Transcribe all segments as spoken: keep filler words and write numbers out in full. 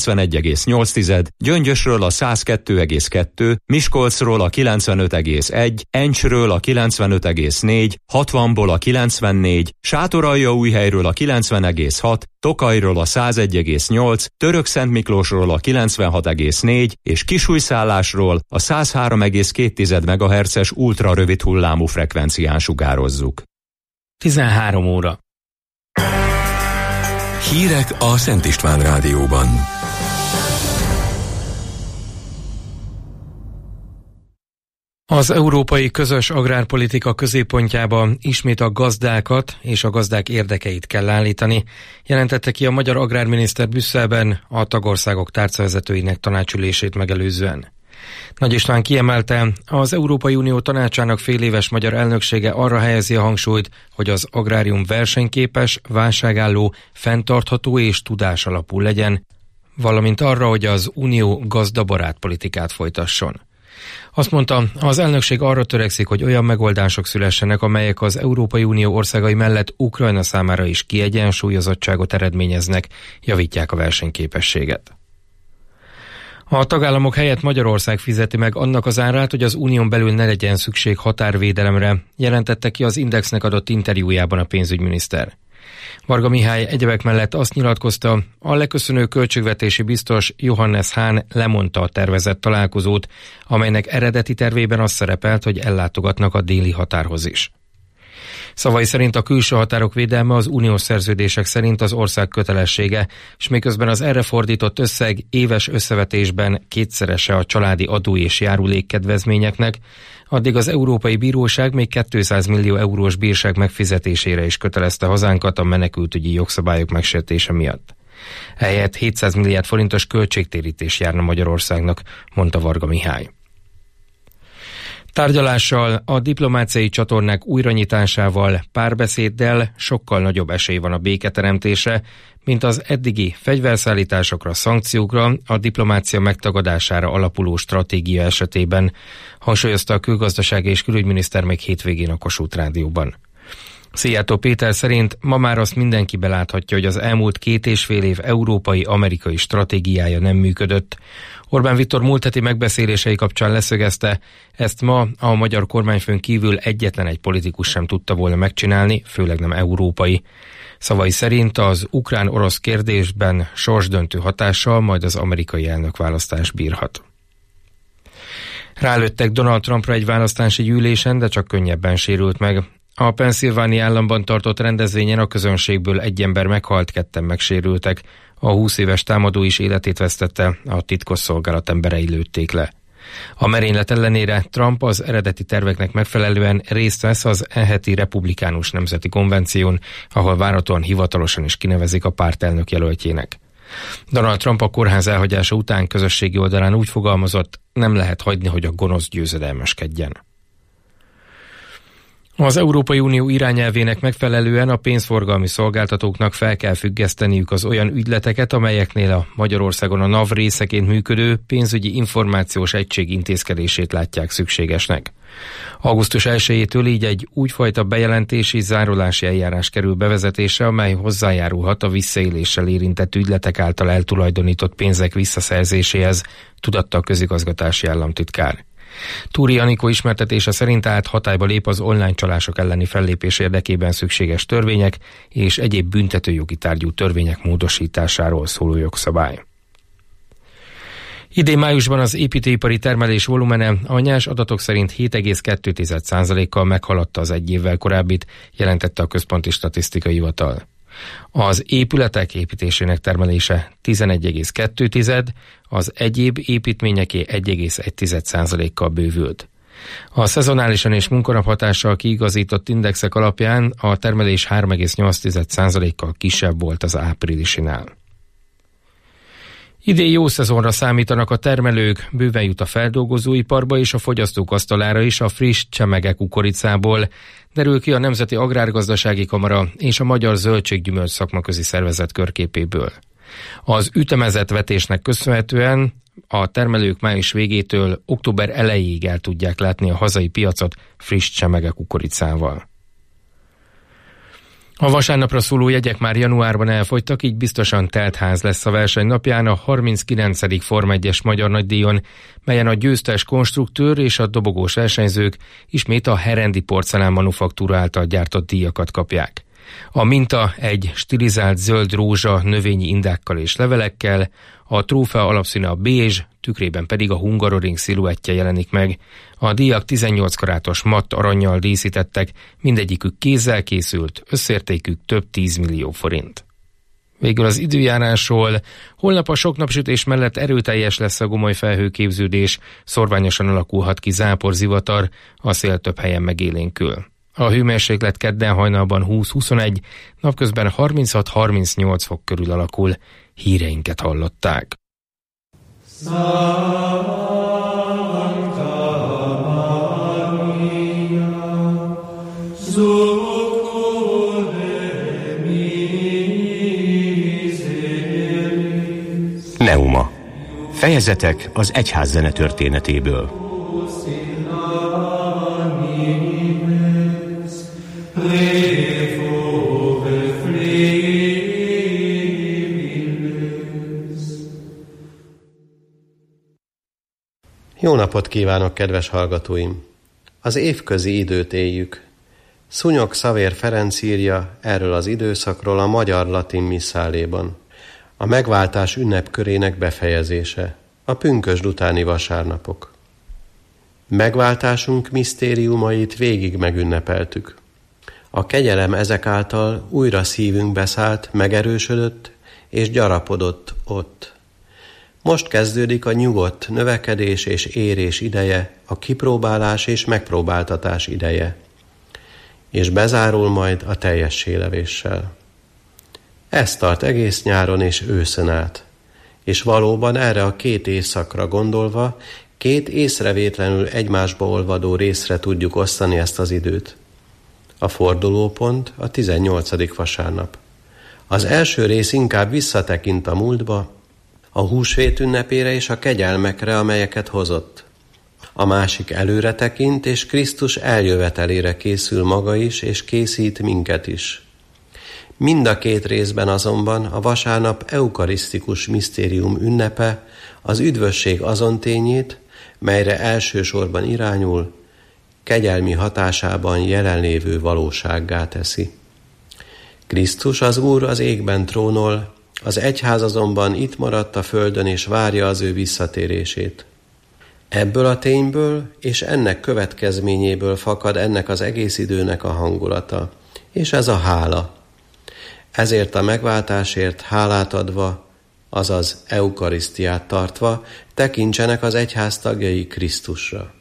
kilencvenegy egész nyolc, Gyöngyösről a száz kettő egész kettő, Miskolcról a kilencvenöt egész egy, Encsről a kilencvenöt egész négy, hatvanból a kilencvennégy, Sátoraljaújhelyről a kilencven egész hat, Tokajról a száz egy egész nyolc, Törökszentmiklósról a kilencvenhat egész négy és Kisújszállásról a száz három egész két megahertzes ultrarövid hullámú frekvencián sugározzuk. tizenhárom óra. Hírek a Szent István Rádióban. Az európai közös agrárpolitika középpontjába ismét a gazdákat és a gazdák érdekeit kell állítani, jelentette ki a magyar agrárminiszter Brüsszelben a tagországok tárcavezetőinek tanácsülését megelőzően. Nagy István kiemelte, az Európai Unió tanácsának féléves magyar elnöksége arra helyezi a hangsúlyt, hogy az agrárium versenyképes, válságálló, fenntartható és tudásalapú legyen, valamint arra, hogy az Unió gazdabarát politikát folytasson. Azt mondta, az elnökség arra törekszik, hogy olyan megoldások szülessenek, amelyek az Európai Unió országai mellett Ukrajna számára is kiegyensúlyozottságot eredményeznek, javítják a versenyképességet. A tagállamok helyett Magyarország fizeti meg annak az árát, hogy az unión belül ne legyen szükség határvédelemre, jelentette ki az Indexnek adott interjújában a pénzügyminiszter. Varga Mihály egyebek mellett azt nyilatkozta, a leköszönő költségvetési biztos Johannes Hahn lemondta a tervezett találkozót, amelynek eredeti tervében az szerepelt, hogy ellátogatnak a déli határhoz is. Szavai szerint a külső határok védelme az uniós szerződések szerint az ország kötelessége, és miközben az erre fordított összeg éves összevetésben kétszerese a családi adó és járulékkedvezményeknek, addig az Európai Bíróság még kétszáz millió eurós bírság megfizetésére is kötelezte hazánkat a menekültügyi jogszabályok megsértése miatt. Ehelyett hétszáz milliárd forintos költségtérítés járna Magyarországnak, mondta Varga Mihály. Tárgyalással, a diplomáciai csatornák újranyitásával, párbeszéddel sokkal nagyobb esély van a béketeremtésre, mint az eddigi fegyverszállításokra, szankciókra, a diplomácia megtagadására alapuló stratégia esetében, hangsúlyozta a külgazdasági és külügyminiszter még hétvégén a Kossuth Rádióban. Szijjártó Péter szerint ma már azt mindenki beláthatja, hogy az elmúlt két és fél év európai-amerikai stratégiája nem működött. Orbán Viktor múlt heti megbeszélései kapcsán leszögezte, ezt ma a magyar kormányfőn kívül egyetlen egy politikus sem tudta volna megcsinálni, főleg nem európai. Szavai szerint az ukrán-orosz kérdésben sorsdöntő hatással majd az amerikai elnökválasztás bírhat. Rálőttek Donald Trumpra egy választási gyűlésen, de csak könnyebben sérült meg. A Pennsylvania államban tartott rendezvényen a közönségből egy ember meghalt, ketten megsérültek. A húsz éves támadó is életét vesztette, a titkosszolgálat emberei lőtték le. A merénylet ellenére Trump az eredeti terveknek megfelelően részt vesz az e heti republikánus nemzeti konvención, ahol várhatóan hivatalosan is kinevezik a párt elnök jelöltjének. Donald Trump a kórház elhagyása után közösségi oldalán úgy fogalmazott, nem lehet hagyni, hogy a gonosz győzedelmeskedjen. Az Európai Unió irányelvének megfelelően a pénzforgalmi szolgáltatóknak fel kell függeszteniük az olyan ügyleteket, amelyeknél a Magyarországon a NAV részeként működő pénzügyi információs egység intézkedését látják szükségesnek. augusztus elsejétől így egy úgyfajta bejelentési zárolási eljárás kerül bevezetésre, amely hozzájárulhat a visszaéléssel érintett ügyletek által eltulajdonított pénzek visszaszerzéséhez, tudatta a közigazgatási államtitkár. Túri Anikó ismertetése szerint át hatályba lép az online csalások elleni fellépés érdekében szükséges törvények és egyéb büntetőjogi tárgyú törvények módosításáról szóló jogszabály. Idén májusban az építőipari termelés volumene a nyers adatok szerint hét egész kettő százalékkal meghaladta az egy évvel korábbit, jelentette a Központi Statisztikai Hivatal. Az épületek építésének termelése tizenegy egész kettő, az egyéb építményeké egy egész egy százalékkal bővült. A szezonálisan és munkanaphatással kiigazított indexek alapján a termelés három egész nyolc százalékkal kisebb volt az áprilisinál. Idén jó szezonra számítanak a termelők, bőven jut a feldolgozóiparba és a fogyasztók asztalára is a friss csemege kukoricából, derül ki a Nemzeti Agrárgazdasági Kamara és a Magyar Zöldséggyümölcs Szakmaközi Szervezet körképéből. Az ütemezett vetésnek köszönhetően a termelők május végétől október elejéig el tudják látni a hazai piacot friss csemege kukoricával. A vasárnapra szóló jegyek már januárban elfogytak, így biztosan telt ház lesz a verseny napján a harminckilencedik Forma egyes magyar nagydíjon, melyen a győztes konstruktőr és a dobogós versenyzők ismét a Herendi Porcelán Manufaktúra által gyártott díjakat kapják. A minta egy stilizált zöld rózsa növényi indákkal és levelekkel, a trófea alapszíne a bézs, tükrében pedig a Hungaroring sziluettje jelenik meg. A díjak tizennyolc karátos matt arannyal díszítettek, mindegyikük kézzel készült, összértékük több tízmillió forint. Végül az időjárásról. Holnap a sok napsütés mellett erőteljes lesz a gomoly felhőképződés, szorványosan alakulhat ki záporzivatar, a szél több helyen megélénkül. A hőmérséklet kedden hajnalban húsz-huszonegy, napközben harminchat-harmincnyolc fok körül alakul. Híreinket hallották. Neuma. Fejezetek az egyház zene történetéből. Jó napot kívánok, kedves hallgatóim! Az évközi időt éljük. Szúnyog Szavér Ferenc írja erről az időszakról a Magyar Latin Misszáléban. A megváltás ünnepkörének befejezése, a pünkösd utáni vasárnapok. Megváltásunk misztériumait végig megünnepeltük. A kegyelem ezek által újra szívünkbe szállt, megerősödött és gyarapodott ott. Most kezdődik a nyugodt növekedés és érés ideje, a kipróbálás és megpróbáltatás ideje, és bezárul majd a teljessélevéssel. Ez tart egész nyáron és őszön át, és valóban erre a két évszakra gondolva, két észrevétlenül egymásba olvadó részre tudjuk osztani ezt az időt. A fordulópont a tizennyolcadik vasárnap. Az első rész inkább visszatekint a múltba, a húsvét ünnepére és a kegyelmekre, amelyeket hozott. A másik előre tekint, és Krisztus eljövetelére készül maga is, és készít minket is. Mind a két részben azonban a vasárnap eukarisztikus misztérium ünnepe az üdvösség azon tényét, melyre elsősorban irányul, kegyelmi hatásában jelenlévő valósággá teszi. Krisztus az Úr az égben trónol, az egyház azonban itt maradt a földön és várja az ő visszatérését. Ebből a tényből és ennek következményéből fakad ennek az egész időnek a hangulata, és ez a hála. Ezért a megváltásért hálát adva, azaz eukarisztiát tartva, tekintsenek az egyház tagjai Krisztusra.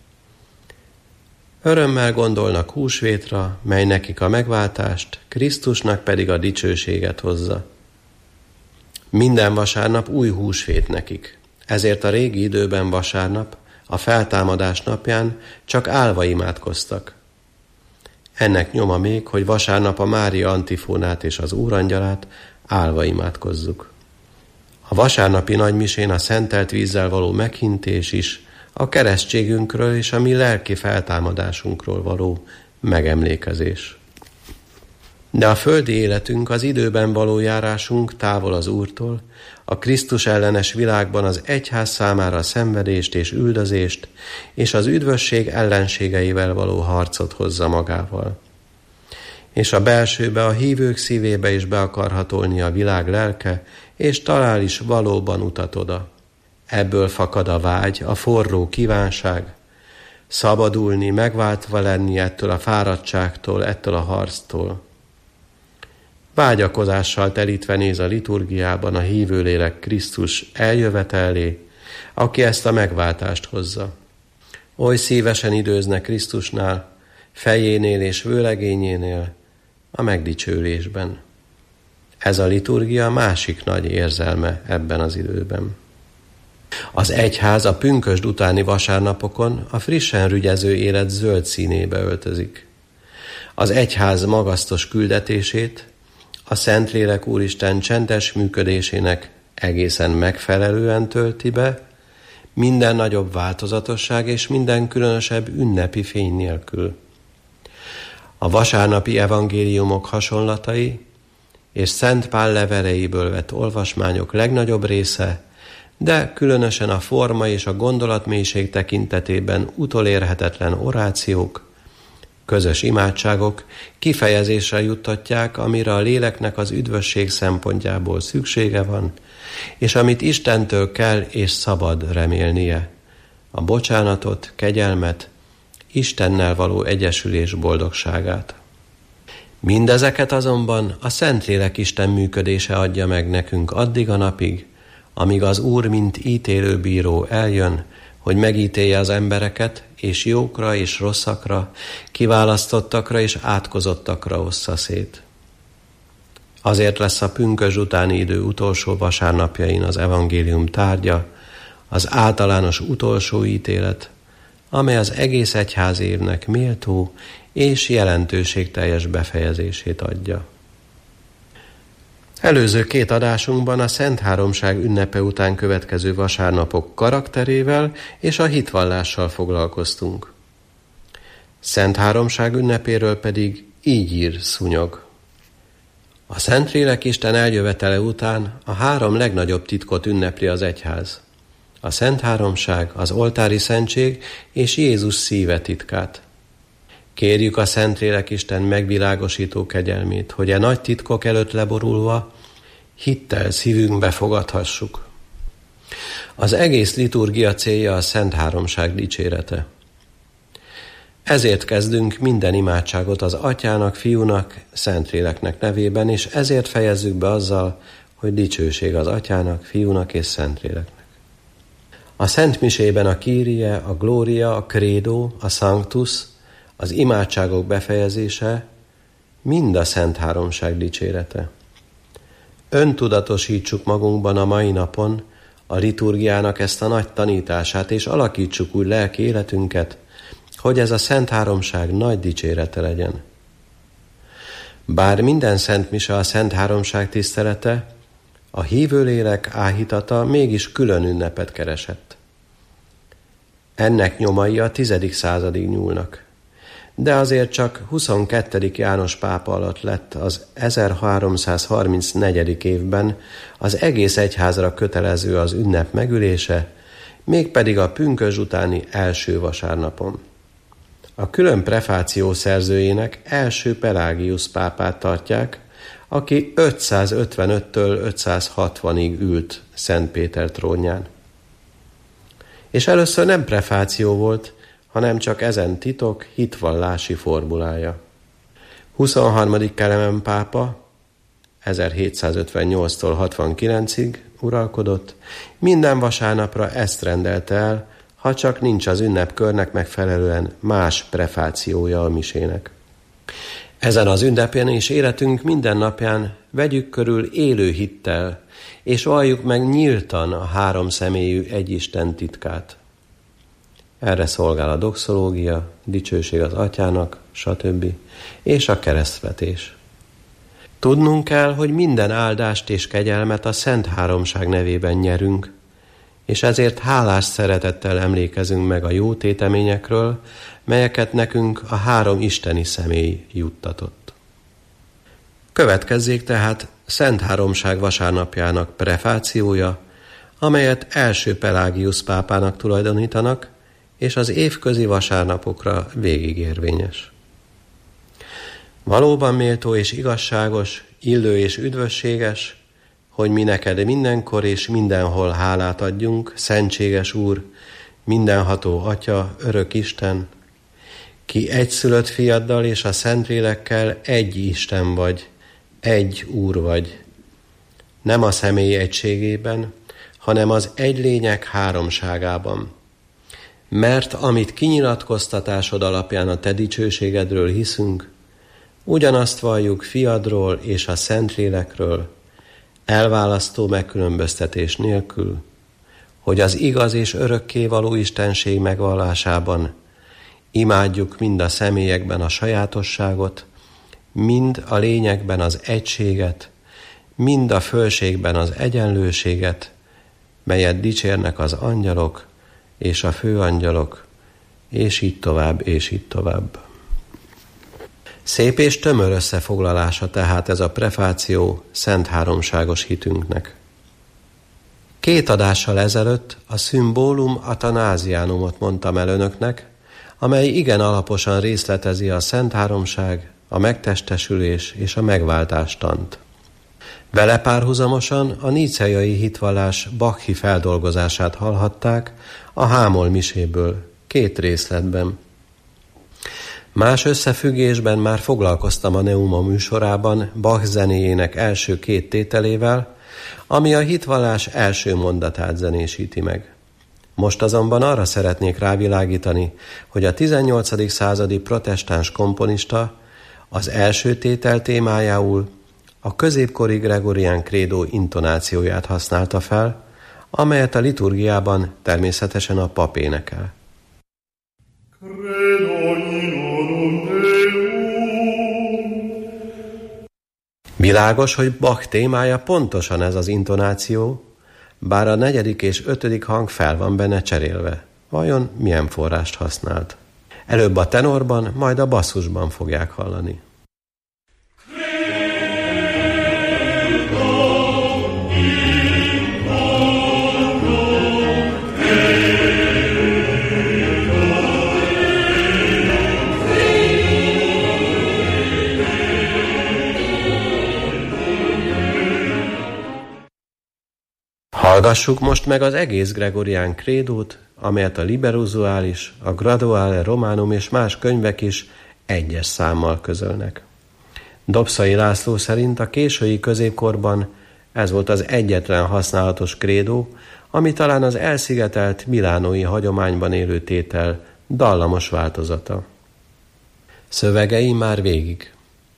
Örömmel gondolnak húsvétra, mely nekik a megváltást, Krisztusnak pedig a dicsőséget hozza. Minden vasárnap új húsvét nekik, ezért a régi időben vasárnap, a feltámadás napján csak állva imádkoztak. Ennek nyoma még, hogy vasárnap a Mária antifónát és az Úrangyalát állva imádkozzuk. A vasárnapi nagymisén a szentelt vízzel való meghintés is a keresztségünkről és a mi lelki feltámadásunkról való megemlékezés. De a földi életünk, az időben való járásunk távol az Úrtól, a Krisztus ellenes világban az egyház számára szenvedést és üldözést, és az üdvösség ellenségeivel való harcot hozza magával. És a belsőbe, a hívők szívébe is be akar hatolni a világ lelke, és talál is valóban utat oda. Ebből fakad a vágy, a forró kívánság, szabadulni, megváltva lenni ettől a fáradtságtól, ettől a harctól. Vágyakozással telítve néz a liturgiában a hívőlélek Krisztus eljövetelé, aki ezt a megváltást hozza. Oly szívesen időznek Krisztusnál, fejénél és vőlegényénél, a megdicsőlésben. Ez a liturgia másik nagy érzelme ebben az időben. Az egyház a pünkösd utáni vasárnapokon a frissen rügyező élet zöld színébe öltözik. Az egyház magasztos küldetését, a Szentlélek Úristen csendes működésének egészen megfelelően tölti be, minden nagyobb változatosság és minden különösebb ünnepi fény nélkül. A vasárnapi evangéliumok hasonlatai és Szent Pál leveleiből vett olvasmányok legnagyobb része, de különösen a forma és a gondolatmélység tekintetében utolérhetetlen orációk, közös imádságok kifejezésre juttatják, amire a léleknek az üdvösség szempontjából szüksége van, és amit Istentől kell és szabad remélnie, a bocsánatot, kegyelmet, Istennel való egyesülés boldogságát. Mindezeket azonban a Szentlélek Isten működése adja meg nekünk addig a napig, amíg az Úr, mint ítélőbíró eljön, hogy megítélje az embereket, és jókra és rosszakra, kiválasztottakra és átkozottakra ossza szét. Azért lesz a pünkösd utáni idő utolsó vasárnapjain az evangélium tárgya, az általános utolsó ítélet, amely az egész egyház évnek méltó és jelentőségteljes befejezését adja. Előző két adásunkban a Szent Háromság ünnepe után következő vasárnapok karakterével és a hitvallással foglalkoztunk. Szent Háromság ünnepéről pedig így ír Szúnyog. A Szentlélek Isten eljövetele után a három legnagyobb titkot ünnepli az egyház. A Szent Háromság, az oltári szentség és Jézus szíve titkát. Kérjük a Szentlélek Isten megvilágosító kegyelmét, hogy e nagy titkok előtt leborulva hittel szívünkbe fogadhassuk. Az egész liturgia célja a Szent Háromság dicsérete. Ezért kezdünk minden imádságot az Atyának, Fiúnak, Szentléleknek nevében, és ezért fejezzük be azzal, hogy dicsőség az Atyának, Fiúnak és Szentléleknek. A Szent Misében a Kyrie, a Gloria, a Credo, a Sanctus, az imádságok befejezése mind a Szent Háromság dicsérete. Öntudatosítsuk magunkban a mai napon a liturgiának ezt a nagy tanítását, és alakítsuk úgy lelki életünket, hogy ez a Szent Háromság nagy dicsérete legyen. Bár minden Szent Mise a Szent Háromság tisztelete, a hívő lélek áhítata mégis külön ünnepet keresett. Ennek nyomai a tizedik századig nyúlnak, de azért csak huszonkettedik János pápa alatt lett az ezerháromszázharmincnegyedik évben az egész egyházra kötelező az ünnep megülése, mégpedig a pünkösd utáni első vasárnapon. A külön prefáció szerzőjének első Pelágius pápát tartják, aki ötszázötvenöttől ötszázhatvanig ült Szent Péter trónján. És először nem prefáció volt, hanem csak ezen titok hitvallási formulája. huszonharmadik Kelemen pápa ezerhétszázötvennyolctól hatvankilencig uralkodott, minden vasárnapra ezt rendelte el, ha csak nincs az ünnepkörnek megfelelően más prefációja a misének. Ezen az ünnepén és életünk minden napján vegyük körül élő hittel, és valljuk meg nyíltan a három személyű egyisten titkát. Erre szolgál a doxológia, dicsőség az Atyának, stb. És a keresztvetés. Tudnunk kell, hogy minden áldást és kegyelmet a Szent Háromság nevében nyerünk, és ezért hálás szeretettel emlékezünk meg a jó téteményekről, melyeket nekünk a három isteni személy juttatott. Következzék tehát Szent Háromság vasárnapjának prefációja, amelyet első Pelágius pápának tulajdonítanak, és az évközi vasárnapokra végig érvényes. Valóban méltó és igazságos, illő és üdvösséges, hogy mi neked mindenkor és mindenhol hálát adjunk, szentséges Úr, mindenható Atya, örök Isten, ki egyszülött fiaddal és a Szentlélekkel egy Isten vagy, egy Úr vagy. Nem a személy egységében, hanem az egy lényeg háromságában. Mert amit kinyilatkoztatásod alapján a te dicsőségedről hiszünk, ugyanazt valljuk fiadról és a Szentlélekről, elválasztó megkülönböztetés nélkül, hogy az igaz és örökkévaló Istenség megvallásában imádjuk mind a személyekben a sajátosságot, mind a lényekben az egységet, mind a fölségben az egyenlőséget, melyet dicsérnek az angyalok és a főangyalok, és így tovább, és így tovább. Szép és tömör összefoglalása tehát ez a prefáció szent háromságos hitünknek. Két adással ezelőtt a Symbolium Athanasianumot mondtam el önöknek, amely igen alaposan részletezi a szent háromság, a megtestesülés és a megváltástant. Vele párhuzamosan a níceai hitvallás Bacchi feldolgozását hallhatták a Hámol miséből, két részletben. Más összefüggésben már foglalkoztam a Neuma műsorában Bach zenéjének első két tételével, ami a hitvallás első mondatát zenésíti meg. Most azonban arra szeretnék rávilágítani, hogy a tizennyolcadik századi protestáns komponista az első tétel témájául a középkori Gregorián krédó intonációját használta fel, amelyet a liturgiában természetesen a pap énekel. Világos, hogy Bach témája pontosan ez az intonáció, bár a negyedik és ötödik hang fel van benne cserélve. Vajon milyen forrást használt? Előbb a tenorban, majd a basszusban fogják hallani. Hallgassuk most meg az egész Gregorián krédót, amelyet a Liber Usualis, a Graduale Romanum és más könyvek is egyes számmal közölnek. Dobszai László szerint a késői középkorban ez volt az egyetlen használatos krédó, ami talán az elszigetelt milánói hagyományban élő tétel dallamos változata. Szövegei már végig.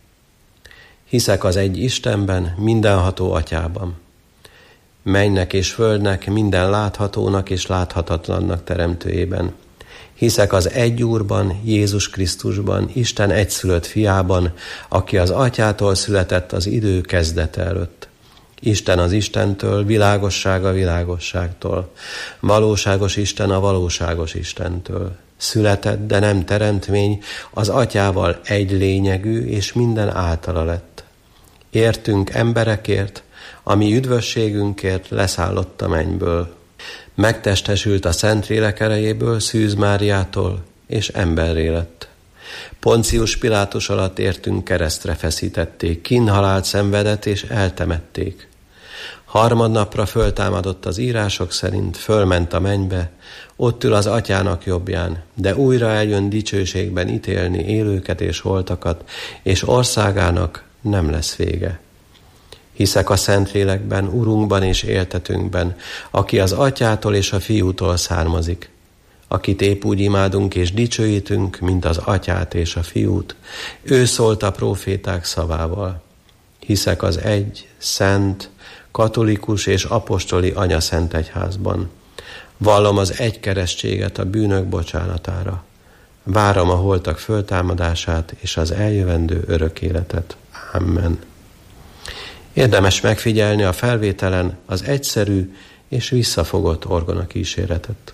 Hiszek az egy Istenben, mindenható Atyában, mennynek és földnek, minden láthatónak és láthatatlannak teremtőjében. Hiszek az egy Úrban, Jézus Krisztusban, Isten egyszülött fiában, aki az Atyától született az idő kezdete előtt. Isten az Istentől, világosság a világosságtól, valóságos Isten a valóságos Istentől. Született, de nem teremtmény, az Atyával egy lényegű, és minden általa lett. Értünk emberekért, ami üdvösségünkért leszállott a mennyből. Megtestesült a Szentlélek erejéből Szűz Máriától, és emberré lett. Poncius Pilátus alatt értünk keresztre feszítették, kínhalált szenvedett és eltemették. Harmadnapra föltámadott az írások szerint, fölment a mennybe, ott ül az Atyának jobbján, de újra eljön dicsőségben ítélni élőket és holtakat, és országának nem lesz vége. Hiszek a Szentlélekben, Urunkban és éltetünkben, aki az Atyától és a Fiútól származik, akit épp úgy imádunk és dicsőítünk, mint az Atyát és a Fiút. Ő szólt a próféták szavával. Hiszek az egy, szent, katolikus és apostoli anyaszent egyházban. Vallom az egy keresztséget a bűnök bocsánatára. Várom a holtak föltámadását és az eljövendő örök életet. Amen. Érdemes megfigyelni a felvételen az egyszerű és visszafogott orgona kíséretet.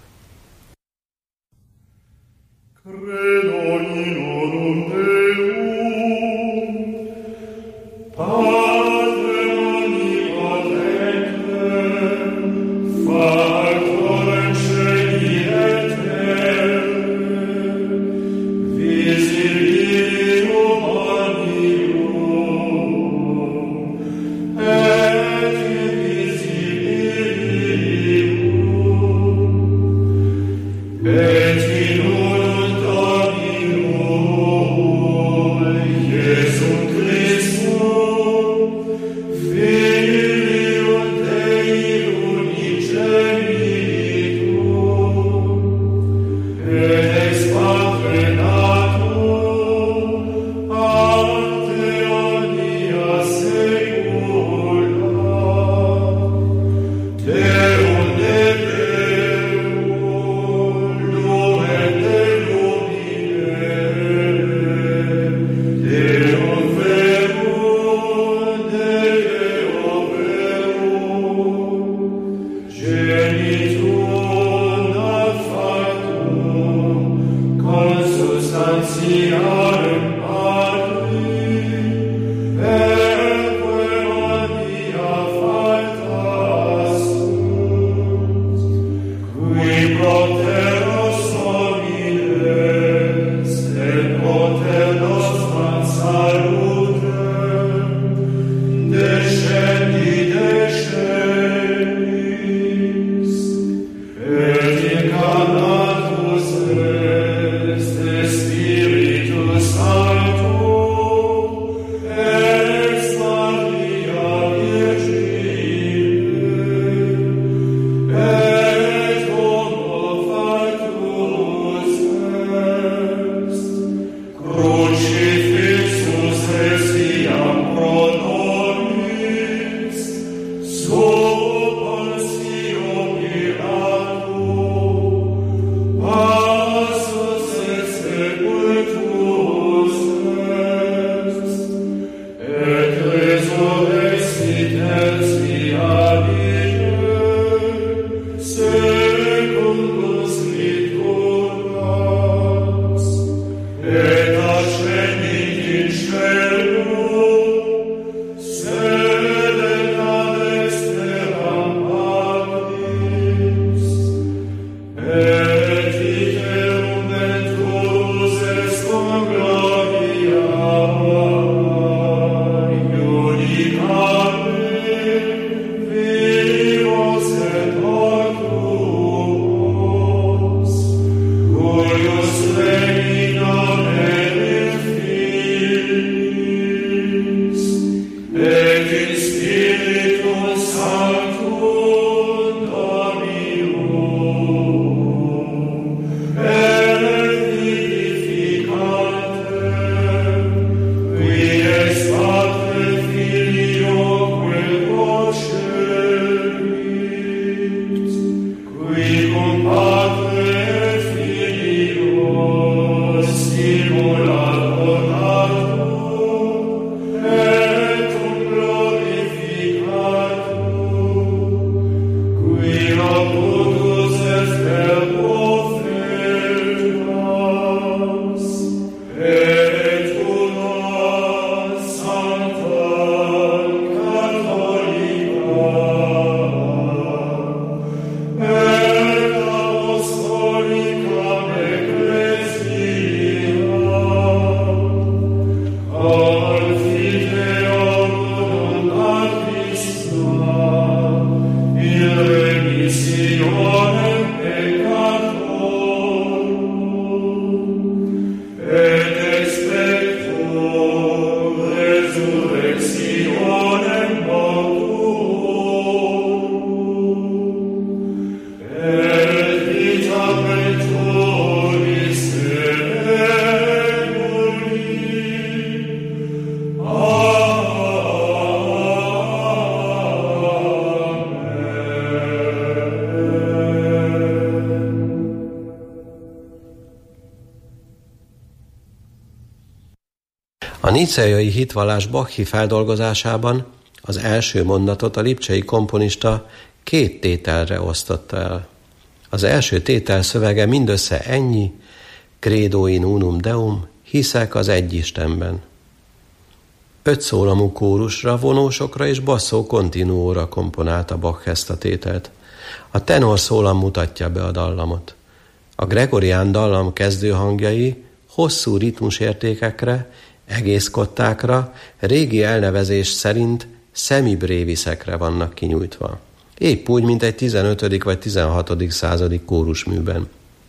A nicceai hitvallás Bach-i feldolgozásában az első mondatot a lipcsei komponista két tételre osztotta el. Az első tétel szövege mindössze ennyi: Credo in unum Deum, hiszek az egy Istenben. Öt szólamú kórusra, vonósokra és basszó continuóra komponálta Bach ezt a tételt. A tenor szólam mutatja be a dallamot. A gregorián dallam kezdőhangjai hosszú ritmusértékekre, egész kottákra, régi elnevezés szerint semibréviszekre vannak kinyújtva. Épp úgy, mint egy tizenötödik vagy tizenhatodik századi kórusműben.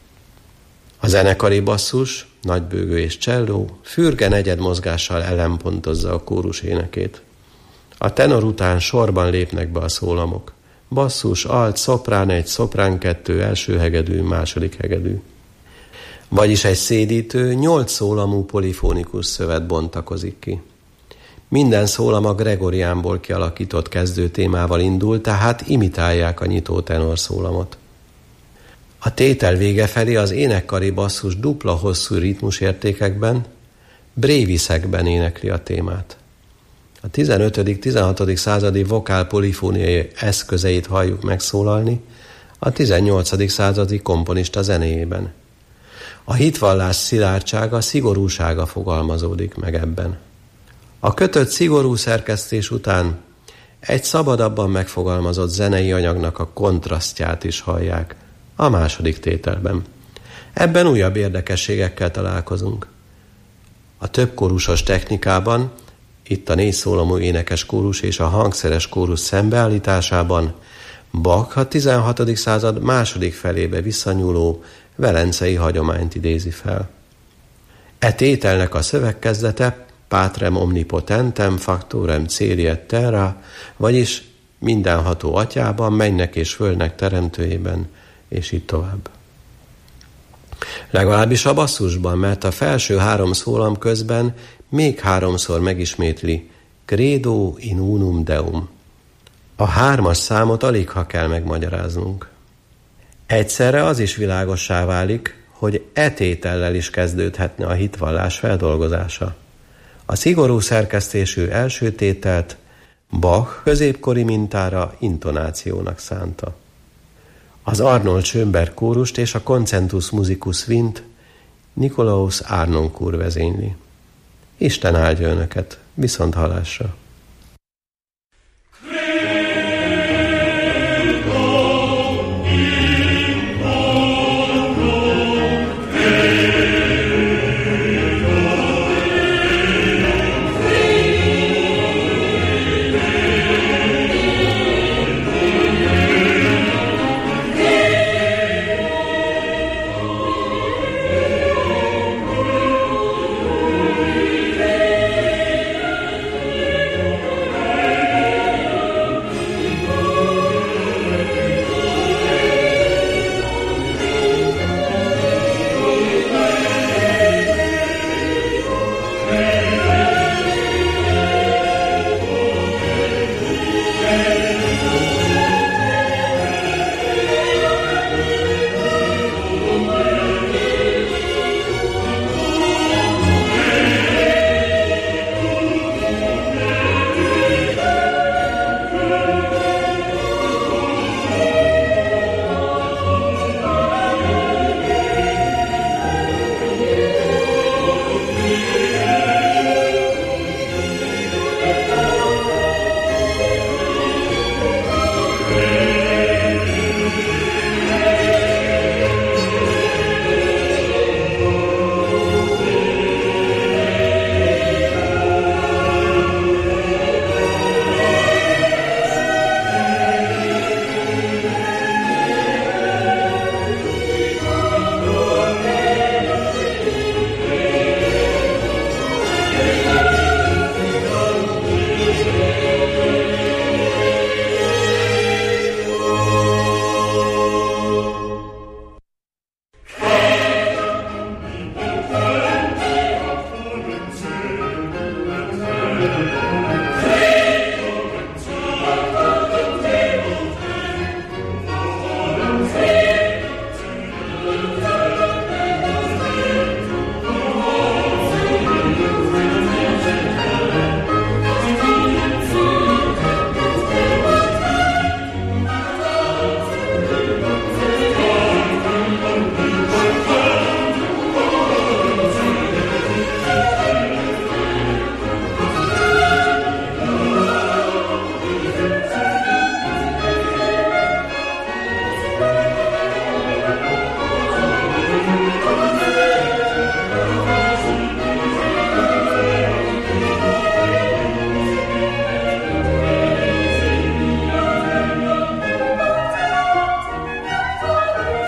A zenekari basszus, nagybőgő és cselló fürge negyed mozgással ellenpontozza a kórus énekét. A tenor után sorban lépnek be a szólamok. Basszus, alt, szoprán egy, szoprán kettő, első hegedű, második hegedű. Vagyis egy szédítő, nyolc szólamú polifónikus szövet bontakozik ki. Minden szólam a gregoriánból kialakított kezdő témával indul, tehát imitálják a nyitó tenor szólamot. A tétel vége felé az énekkari basszus dupla hosszú ritmusértékekben, bréviszekben énekli a témát. A tizenötödik-tizenhatodik századi vokál polifóniai eszközeit halljuk megszólalni a tizennyolcadik századi komponista zenéjében. A hitvallás szilárdsága, szigorúsága fogalmazódik meg ebben. A kötött szigorú szerkesztés után egy szabadabban megfogalmazott zenei anyagnak a kontrasztját is hallják a második tételben. Ebben újabb érdekességekkel találkozunk. A többkórusos technikában, itt a négy szólamú énekes kórus és a hangszeres kórus szembeállításában Bach a tizenhatodik század második felébe visszanyúló velencei hagyományt idézi fel. E tételnek a szövegkezdete Patrem omnipotentem factorem caeli et terra, vagyis mindenható atyában, mennek és földnek teremtőjében, és így tovább. Legalábbis a basszusban, mert a felső három szólam közben még háromszor megismétli Credo in unum Deum. A hármas számot alig ha kell megmagyaráznunk. Egyszerre az is világossá válik, hogy e tétellel is kezdődhetne a hitvallás feldolgozása. A szigorú szerkesztésű első tételt Bach középkori mintára intonációnak szánta. Az Arnold Schönberg kórust és a Concentus Musicus Vint Nikolaus Arnoncourt vezényli. Isten áldja önöket, viszont hallásra!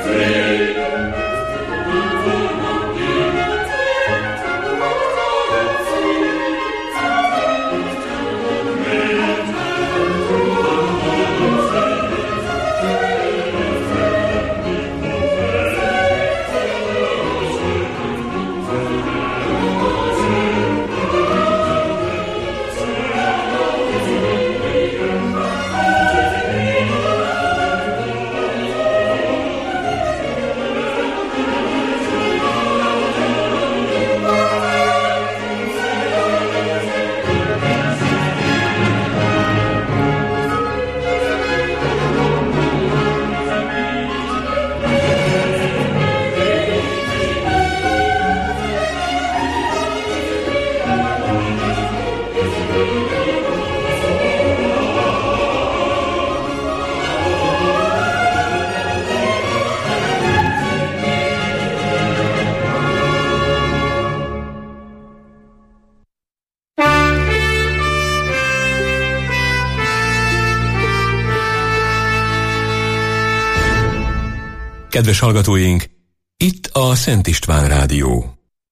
Kedves hallgatóink, itt a Szent István Rádió.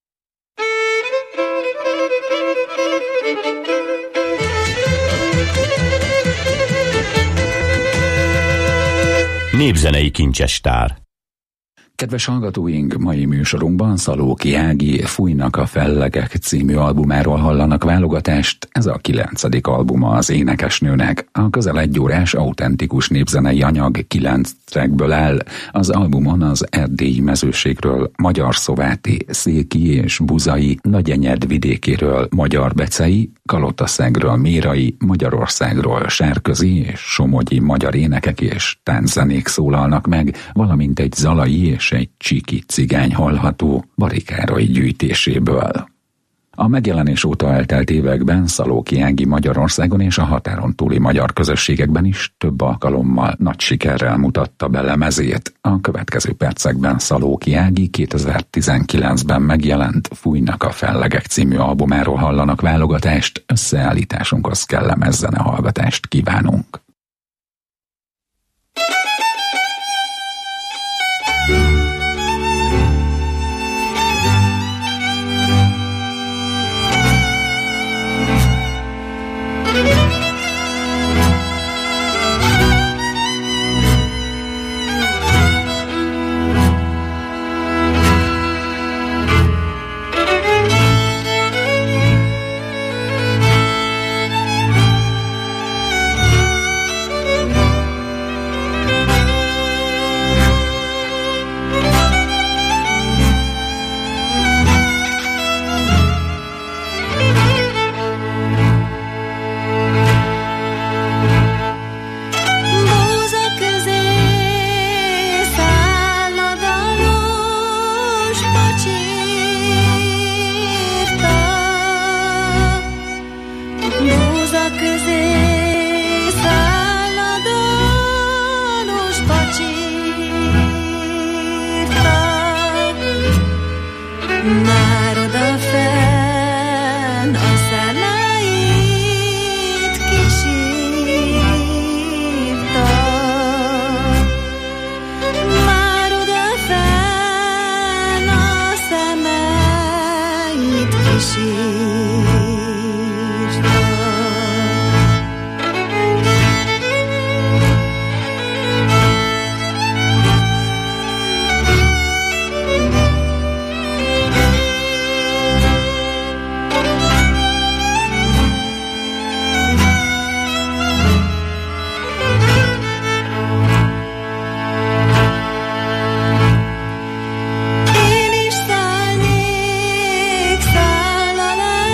Népzenei kincsestár. Kedves hallgatóink, mai műsorunkban Szalóki Ági Fújnak a fellegek című albumáról hallanak válogatást. Ez a kilencedik albuma az énekesnőnek. A közel egy órás autentikus népzenei anyag kilenc trackből áll. Az albumon az erdélyi mezőségről, Magyar-Szováti, Széki és Buzai, Nagyenyed vidékéről, Magyar-Becei, Kalotaszegről, Mérai, Magyarországról, Sárközi és Somogyi magyar énekek és tánczenék szólalnak meg, valamint egy zalai és egy csíki cigány hallható Bari Károly gyűjtéséből. A megjelenés óta eltelt években Szalóki Ági Magyarországon és a határon túli magyar közösségekben is több alkalommal nagy sikerrel mutatta be lemezét. A következő percekben Szalóki Ági kétezer-tizenkilencben megjelent Fújnak a fellegek című albumáról hallanak válogatást, összeállításunkhoz kellemes zenehallgatást kívánunk. Én is szállnék, száll alá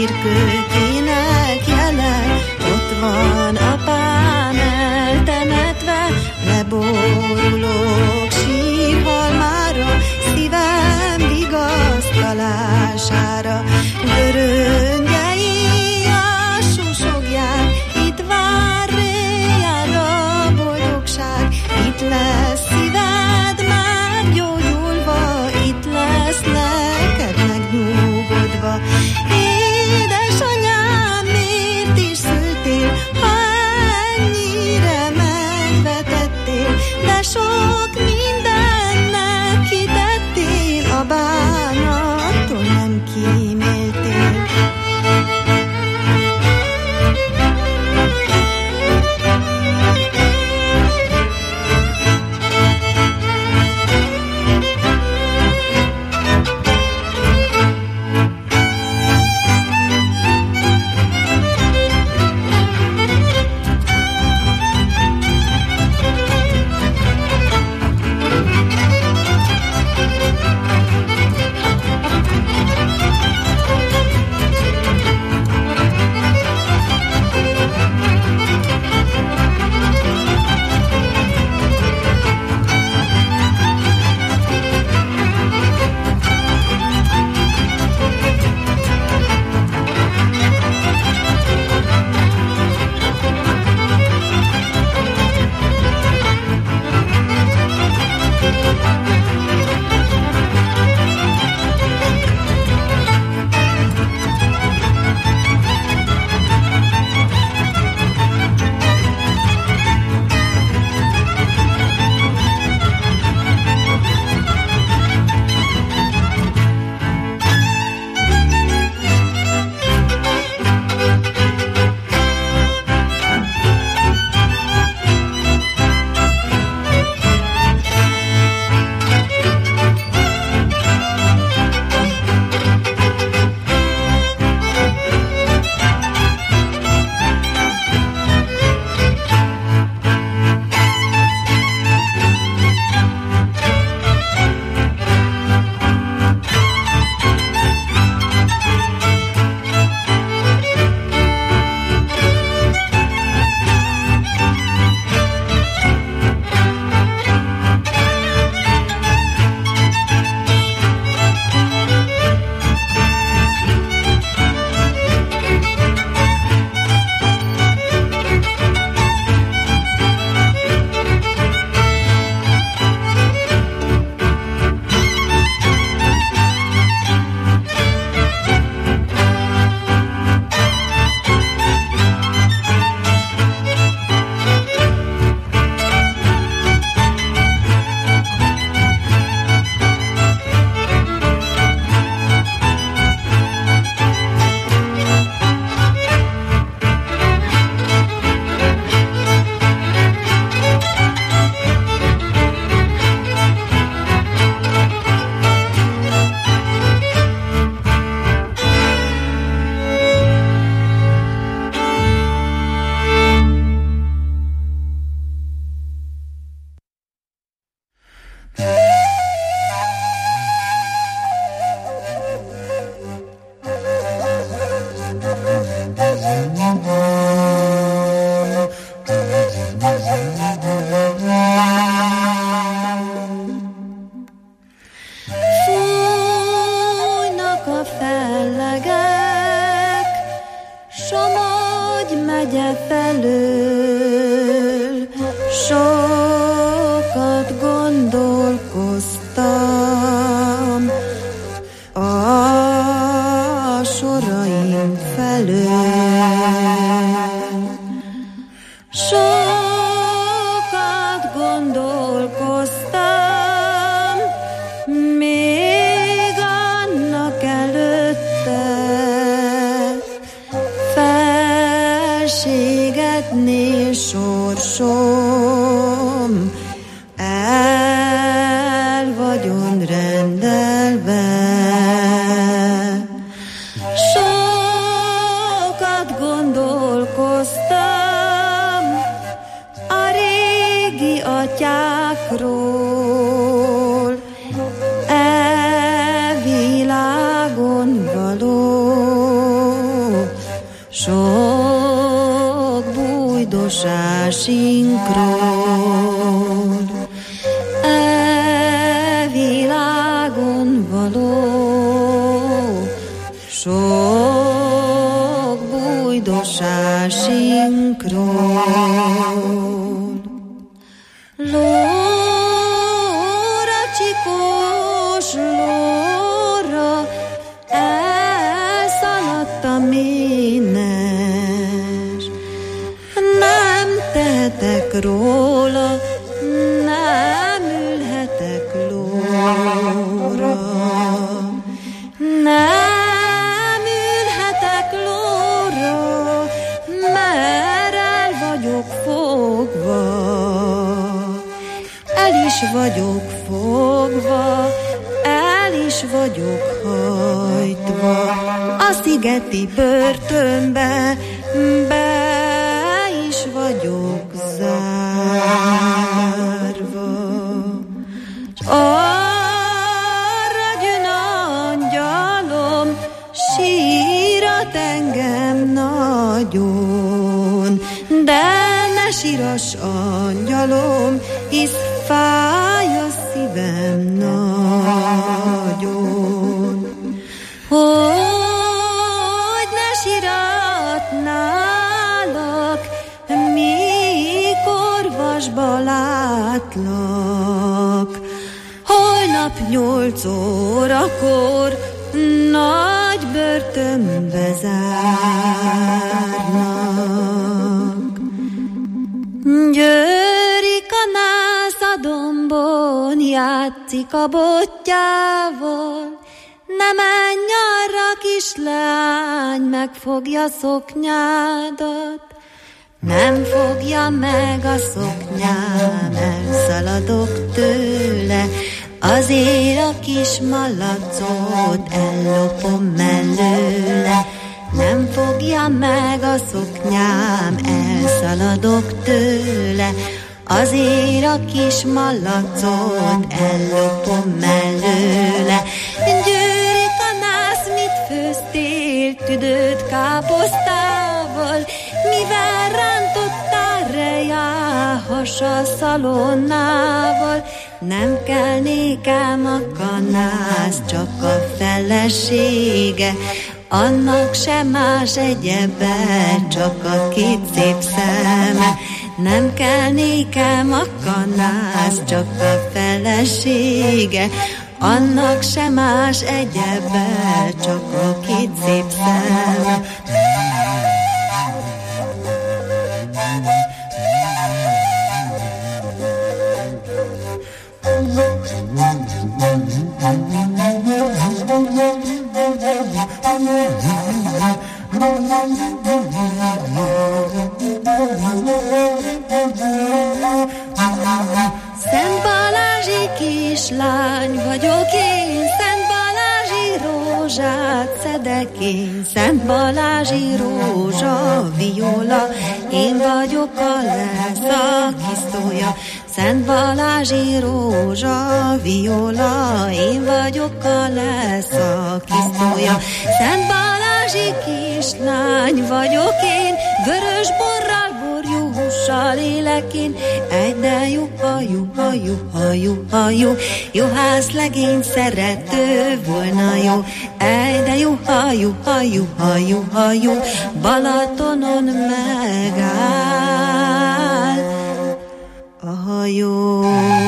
sírkőkének jele, ott van apám eltemetve, leborulok sírhalmára, szívem vigasztalására. Göröngyei a susogják, itt vár réjed a boldogság, itt lesz szíved meggyógyulva, itt lesz lelked megnyugodva. Édesanyám, miért is szültél, ha ennyire megvetettél, de sok mindennek kitettél, a bánattól nem kíméltél. világon való. bújdosásainkról. E világon való sok bújdosásainkról. Lóra csikós, lóra elszaladtam énes, nem tehetek róla, nem ülhetek lóra, nem ülhetek lóra, mert el vagyok fogva, el is vagyok fogva, el is vagyok hajtva, a szigeti börtönbe be is vagyok zárva. S arra jön angyalom, sírat engem nagyon, de ne síras angyalom, hisz fáj a szívem nagyon. Hogy ne síratnálak, mikor vasba látlak, holnap nyolc órakor nagy börtönbe zárnak. Győri kanász a dombon játszik a botjával, ne menj arra, kislány, megfogja szoknyádat. Nem fogja meg a szoknyám, elszaladok tőle, azért a kis malacot ellopom mellőle. Nem fogja meg a szoknyám, elszaladok tőle, azért a kis malacot ellopom mellőle. Győri kanász, mit főztél tüdőt káposztával, mivel rántottál rejáhas a szalonnával? Nem kell nékem a kanász, csak a felesége, annak sem más egyebbe, csak a két szép szeme. Nem kell nékem a kanász, csak a felesége, annak sem más egyebbe, csak a két szép szeme. Szent Balázsi kislány vagyok én, Szent Balázsi rózsát szedek én, Szent Balázsi rózsa viola, én vagyok a leszakisztója. Szent Balázsi rózsa viola, én vagyok a leszakisztója. Szent Balázsi kislány vagyok én, vörös borral, borjú hússal élek én. Egy de juha, juha, juha, juha, juha, juhász legény szerető volna jó. Egy de juha, juha, juha, juha, juha, Balatonon megáll a hajó.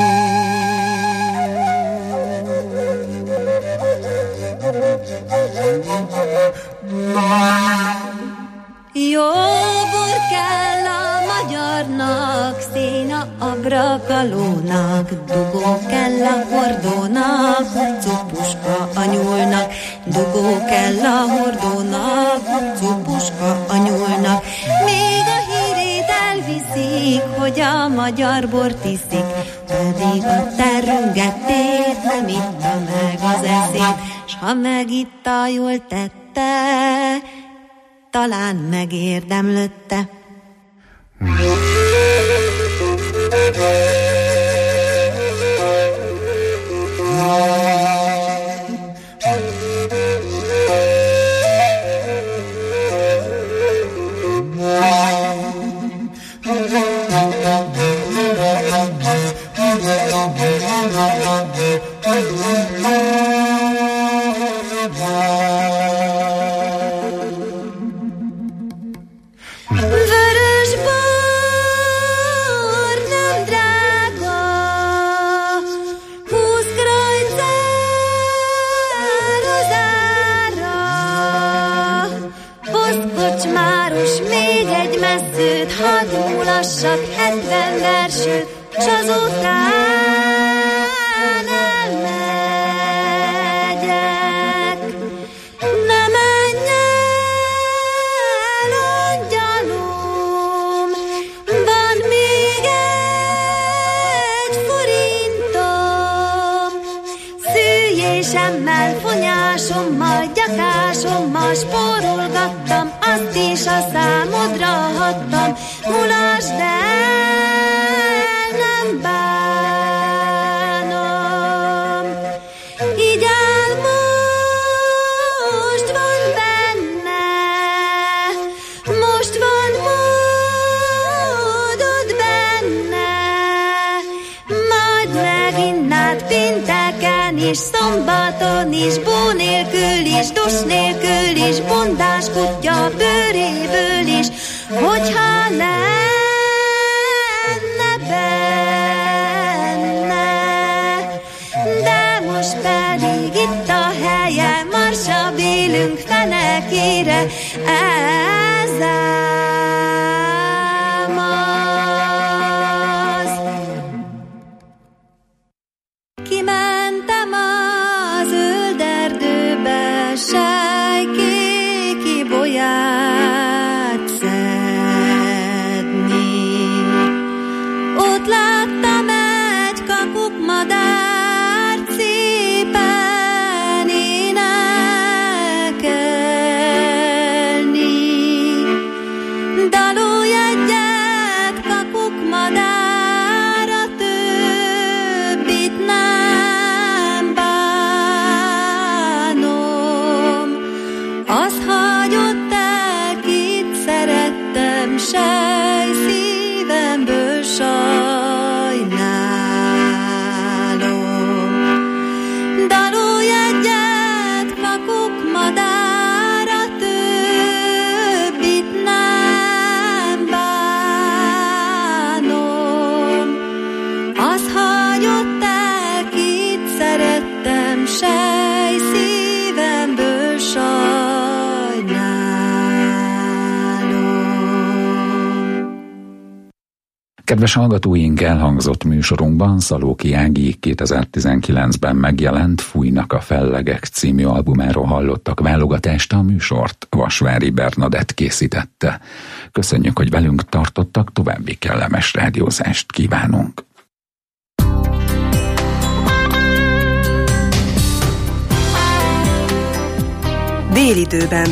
Jó bor kell a magyarnak, szín a abrakalónak, dugó kell a hordónak, cupuska a nyúlnak, dugó kell a hordónak, cupuska a nyúlnak. Még a hírét elviszik, hogy a magyar bort iszik, pedig a terüngetét nem itta meg az eszét, s ha megitta, jól tette, talán megérdemlötte. Majd hadd mulassak hetven versőt, s azután elmegyek. Ne menj el, angyalom, van még egy forintom. Szűjésemmel, fonyásommal, gyakásommal spórolgattam, azt is a számodra hattam. Mulasd el, nem bánom. Így áll, most van benne, most van módod benne. Majd meginnád pénteken is, szombaton is, bó nélkül is, dus nélkül is, bundás kutya bőréből is, hogyha lenne benne. De most pedig itt a helye, marsabb élünk fenekére, ez ám az. Kimentem a zöld erdőbe, sejkék ibolyát szedni. Ott láttam egy kakukmadárt szépen énekelni. Dalolj egyet, kakukmadár, a többit nem bánom. Azt hagyott el, kit szerettem, sej szívemből sajnálom. Dalolj egyet, kakukmadár, a többit nem bánom. Azt hagyott el, kit szerettem, sej szívemből sajnálom. Kedves hallgatóink, elhangzott műsorunkban Szalóki Ági kétezer-tizenkilencben megjelent Fújnak a fellegek című albumáról hallottak válogatást. A műsort Vasvári Bernadett készítette. Köszönjük, hogy velünk tartottak, további kellemes rádiózást kívánunk. Délidőben.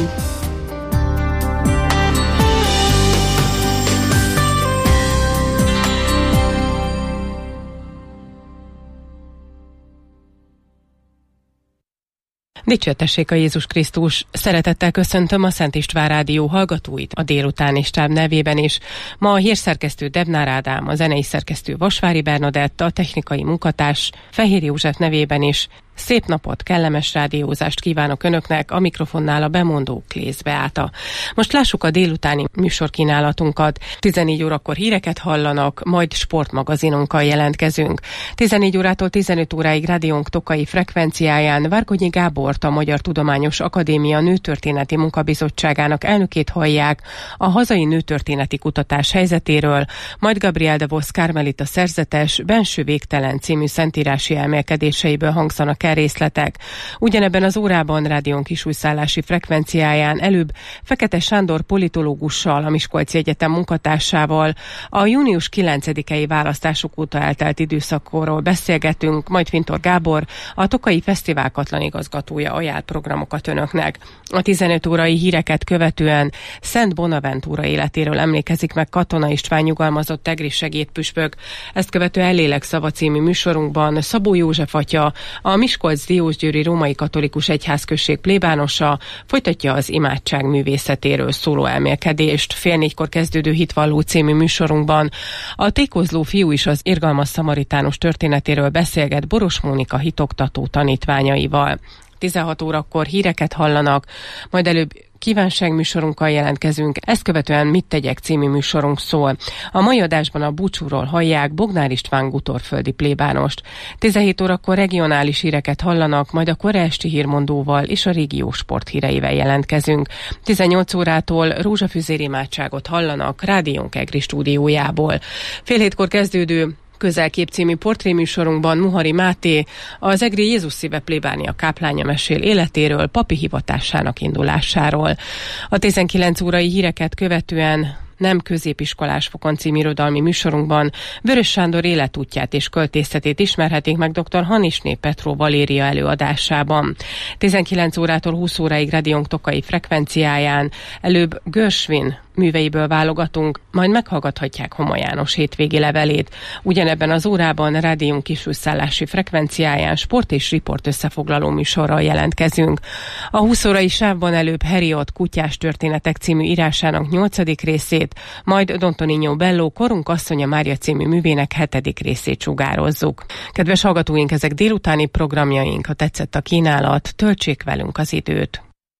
Dicsértessék a Jézus Krisztus! Szeretettel köszöntöm a Szent István Rádió hallgatóit a délutáni stáb nevében is. Ma a hírszerkesztő Debnár Ádám, a zenei szerkesztő Vasvári Bernadett, a technikai munkatárs Fehér József nevében is. Szép napot, kellemes rádiózást kívánok Önöknek, a mikrofonnál a bemondó Klész Beáta. Most lássuk a délutáni műsorkínálatunkat. tizennégy órakor híreket hallanak, majd sportmagazinunkkal jelentkezünk. tizennégy órától tizenöt óráig rádiónk tokai frekvenciáján Várkonyi Gábort, a Magyar Tudományos Akadémia Nőtörténeti Munkabizottságának elnökét hallják a hazai nőtörténeti kutatás helyzetéről, majd Gabriel de Vos Kármelita szerzetes Benső végtelen című szentírási elmélkedéseiből hangzanak el részletek. Ugyanebben az órában rádión kisújszállási frekvenciáján előbb Fekete Sándor politológussal, a Miskolci Egyetem munkatársával a június kilencedikei választások óta eltelt időszakról beszélgetünk, majd Fintor Gábor, a Tokai Fesztivál Katlan igazgatója ajánl programokat Önöknek. A tizenöt órai híreket követően Szent Bonaventura életéről emlékezik meg Katona István nyugalmazott tegri segédpüspök. Ezt követően Lélekszava című műsorunkban Szabó József atya, a Miskolc-Diósgyőri Római Katolikus Egyházközség plébánosa folytatja az imádság művészetéről szóló elmélkedést. Fél négykor kezdődő Hitvalló című műsorunkban a tékozló fiú is az irgalmas szamaritánus történetéről beszélget Boros Mónika hitoktató tanítványaival. tizenhat órakor híreket hallanak, majd előbb kívánságműsorunkkal jelentkezünk, ezt követően Mit tegyek című műsorunk szól. A mai adásban a búcsúról hallják Bognár István gutorföldi plébánost. tizenhét órakor regionális híreket hallanak, majd a kora esti hírmondóval és a régió sporthíreivel jelentkezünk. tizennyolc órától rózsafüzér imádságot hallanak Rádiónk Egri stúdiójából. Fél hétkor kezdődő Közelkép című portréműsorunkban Muhari Máté, az egri Jézus szíve plébánia káplánya mesél életéről, papi hivatásának indulásáról. A tizenkilenc órai híreket követően Nem középiskolás fokon című irodalmi műsorunkban Vörös Sándor életútját és költészetét ismerhetik meg dr. Hanisné Petró Valéria előadásában. tizenkilenc órától húsz óráig Rádiónk Tokai frekvenciáján előbb Görsvin műveiből válogatunk, majd meghallgathatják Homa János hétvégi levelét. Ugyanebben az órában Rádiónk kisúszállási frekvenciáján sport és riport összefoglaló műsorral jelentkezünk. A húsz órai sávban előbb Heriot Kutyás történetek című írásának nyolcadik részét, majd Don Tonino Bello Korunk asszonya Mária című művének hetedik részét sugározzuk. Kedves hallgatóink, ezek délutáni programjaink, ha tetszett a kínálat, töltsék velünk az időt.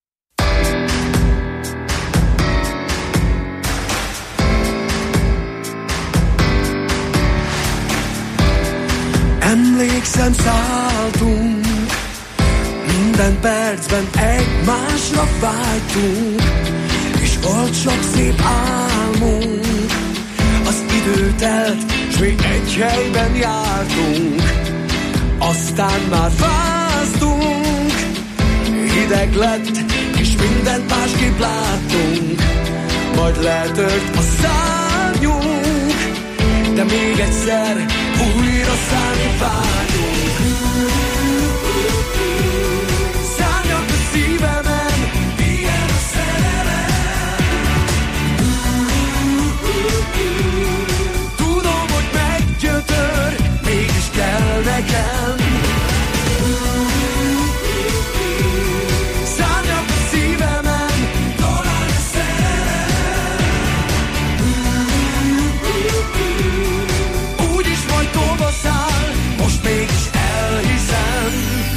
Emlékszem, szálltunk, minden percben egymásra vágytunk, és volt sok szép álmunk. Az idő telt, s még egy helyben jártunk, aztán már fáztunk, hideg lett, és mindent másképp láttunk, majd letört a szárnyunk, de még egyszer újra szállni vágyunk. Szárnyak a szívemen, ilyen a szerelem. Tudom, hogy meggyötör, mégis kell nekem. Szárnyak a szívemen, talán a szerelem. Úgyis majd tolvasz áll, most mégis elhiszem.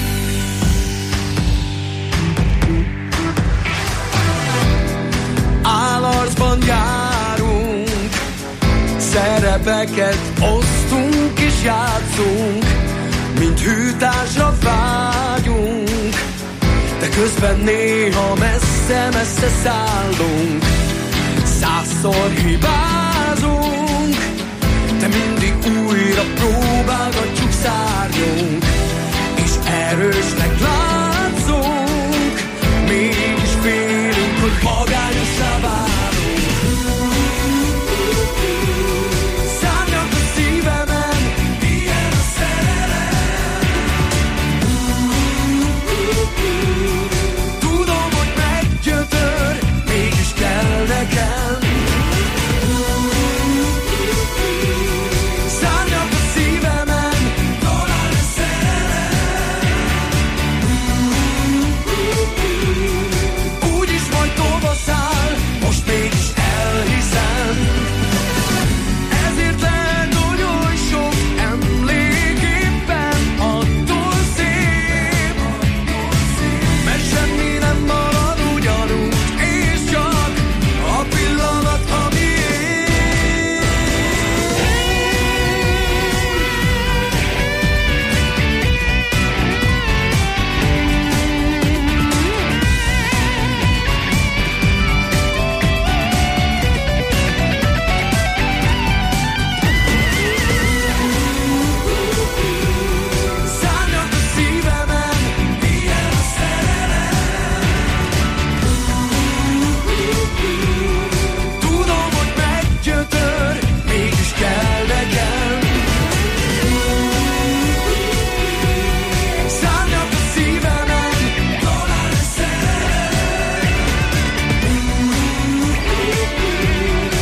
Állarcban járunk, szerepeket osztunk és játszunk, mint hűtársra vágyunk, de közben néha messze-messze szállunk. Százszor hibázunk, de mindig újra próbálgatjuk szárnyunk, és erősnek látunk.